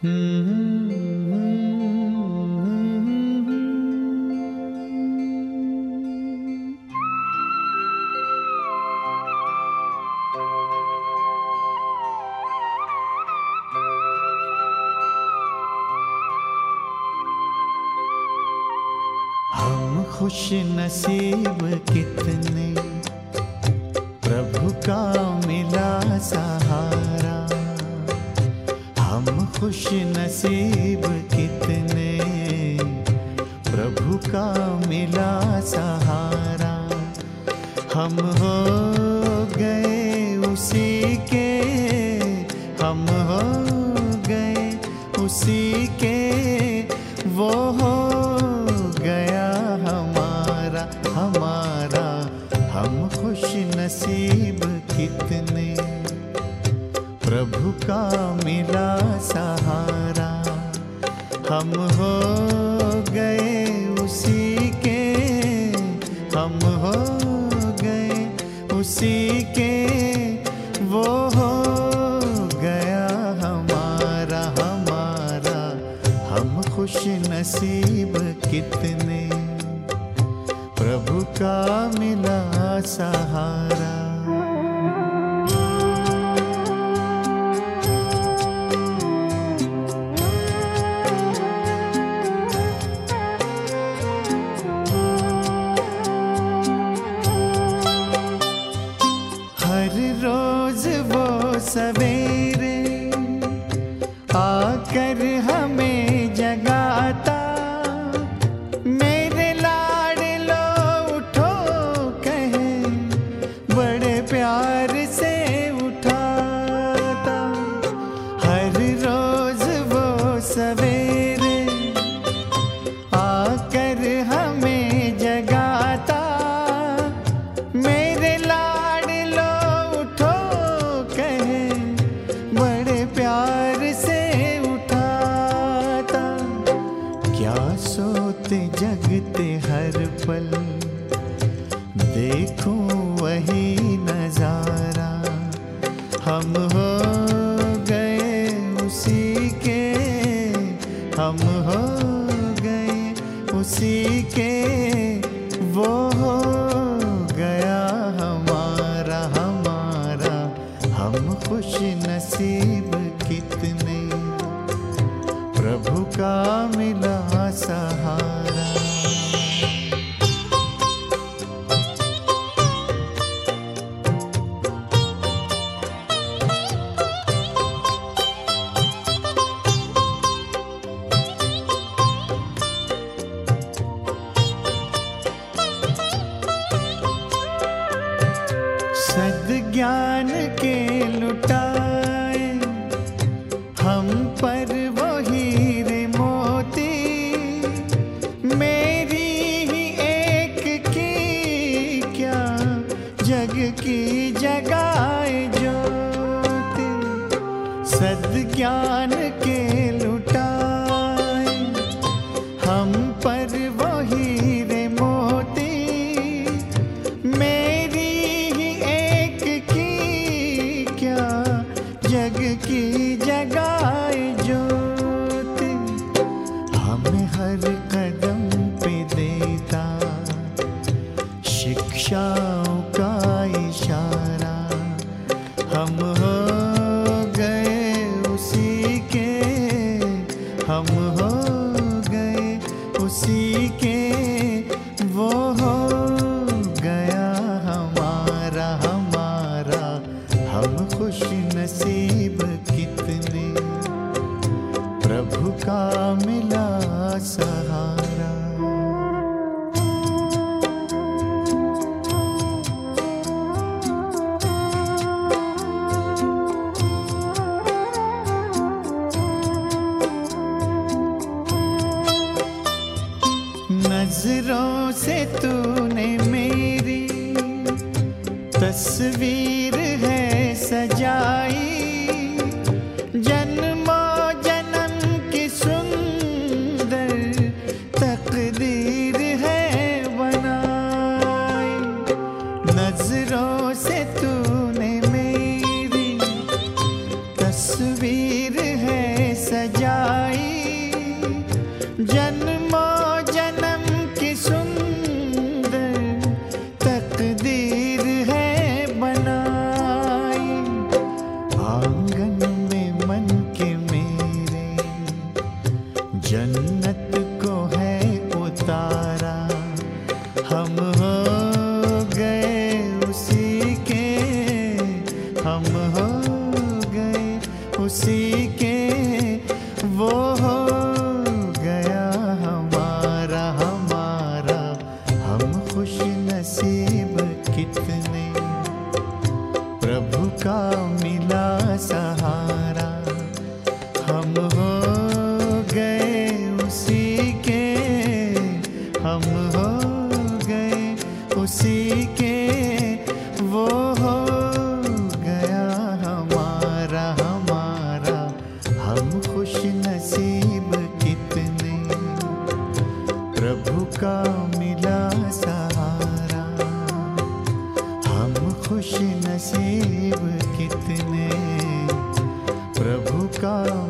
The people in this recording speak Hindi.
हम खुश नसीब कितने, प्रभु का मिला सहारा। हम खुश नसीब कितने, प्रभु का मिला सहारा। हम हो गए उसी के, हम हो गए उसी के, वो हो गया हमारा हमारा। हम खुश नसीब कितने, प्रभु का मिला सहारा। हम हो गए उसी के, हम हो गए उसी के, वो हो गया हमारा हमारा। हम खुश नसीब कितने, प्रभु का मिला सहारा। हर रोज वो सवेरे आकर हमें जगाता। मेरे लाडलो उठो कहे, बड़े प्यार से उठाता। हर रोज वो सवेरे आकर हमें जगाता। मेरे लाडलो उठो कहे, बड़े प्यार से उठाता। क्या सोते जगते हर पल, देखूं वही नजारा। हम हो गए उसी के, हम हो गए उसी के, वो हो गया हमारा हमारा। हम खुश नसीब कितने, प्रभु का मिला सहारा। सद्ज्ञान के लुटाए हम पर वो हीरे मोती। मेरी ही एक की क्या, जग की जगाए ज्योति। सद्ज्ञान के लुटाए हम पर वो हीरे मोती। मेरी ही एक की क्या, जग की जगाए ज्योति। हमें हर कदम पे देता शिक्षाओं का इशारा। हम हो गए उसी के, हम हो गए उसी के, वो हो गया हमारा हमारा। हम खुश नसीब कितने, प्रभु का मिला सहारा। नजरों से तूने मेरी तस्वीर है सजाई। जन्मों जन्म की सुंदर तकदीर है बनाई। नजरों से तूने मेरी तस्वीर है सजाई। आंगन में मन के मेरे जन्नत को है उतारा। हम हो गए उसी के, हम हो गए उसी के, वो हो गया हमारा हमारा। हम खुश नसीब कितने, प्रभु का मिला सहारा। हम हो गए उसी के, हम हो गए उसी के, वो हो गया हमारा हमारा। हम खुश नसीब कितने, प्रभु का मिला सहारा। हम खुश नसीब कितने, प्रभु का